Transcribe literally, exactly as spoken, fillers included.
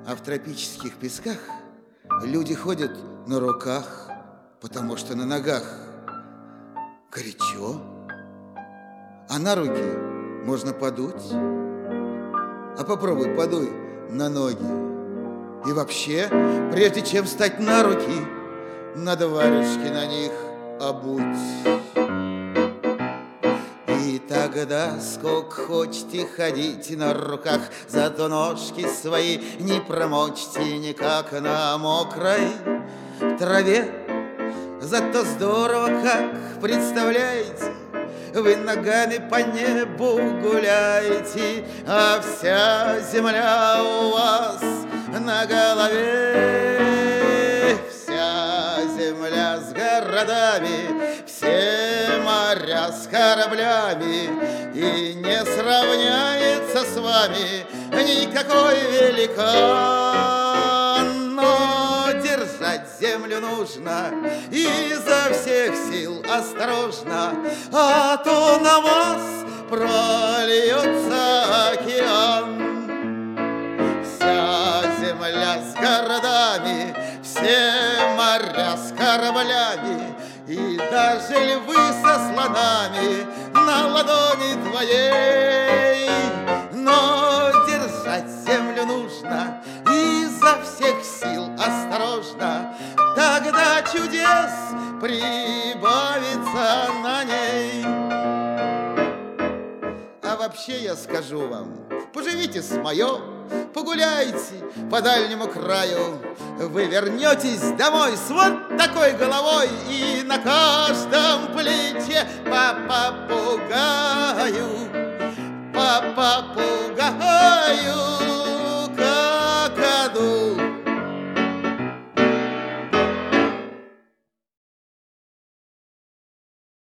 А в тропических песках люди ходят на руках, потому что на ногах горячо, а на руки можно подуть. А попробуй подуй на ноги. И вообще, прежде чем встать на руки, надо варежки на них обуть. И тогда, сколько хочете, ходите на руках, зато ножки свои не промочьте никак на мокрой траве. Зато здорово, как представляете, вы ногами по небу гуляете, а вся земля у вас на голове. Вся земля с городами, все моря с кораблями, и не сравняется с вами никакой великан. Но держать землю нужно изо всех сил осторожно, а то на вас прольется океан. Вся земля с городами, все моря с кораблями, и даже львы со слонами на ладони твоей. Но держать землю нужно изо всех сил осторожно, тогда чудес прибавится на ней. А вообще я скажу вам, поживите с моё, погуляйте по дальнему краю, вы вернетесь домой с вот такой головой и на каждом плече по попугаю, по попугаю.